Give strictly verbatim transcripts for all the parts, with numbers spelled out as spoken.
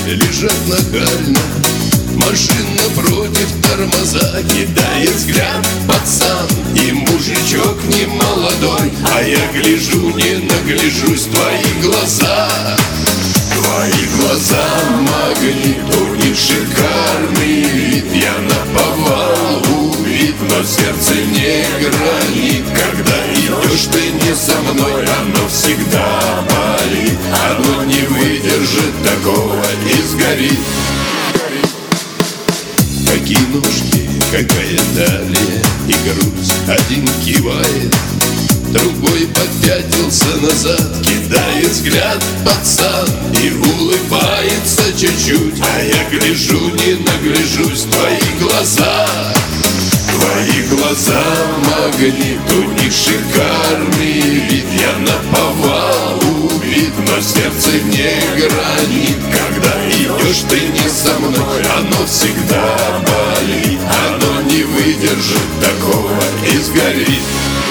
лежат нахально. Машина против тормоза, кидает взгляд пацан и мужичок не молодой. А я гляжу, не нагляжусь в твои глаза. Твои глаза магнит, у них шикарный вид. Я наповал убит, но сердце не гранит. Когда идешь ты не со мной, оно всегда болит. Оно не выдержит такого и сгорит. Какие ножки, какая талия и грудь. Один кивает, другой попятился назад. Кидает взгляд пацан и улыбается чуть-чуть. А я гляжу, не нагляжусь в твои глаза. Твои глаза магнит, у них шикарный вид. Я наповал убит, но сердце не гранит. Когда идешь ты не со мной, оно всегда болит. Оно не выдержит такого и сгорит.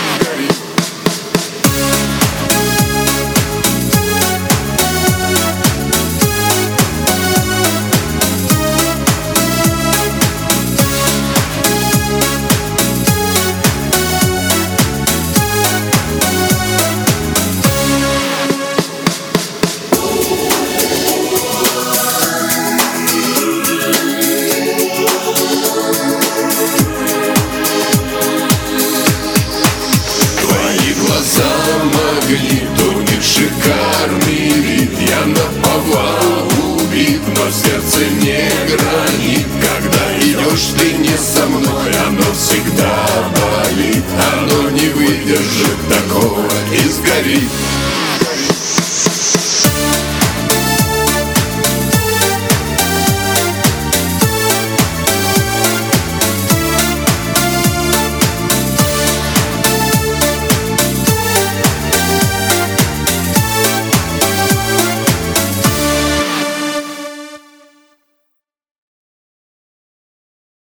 Магнит, у них шикарный вид. Я наповал убит, но сердце не гранит. Когда идешь ты не со мной, оно всегда болит. Оно не выдержит такого и сгорит.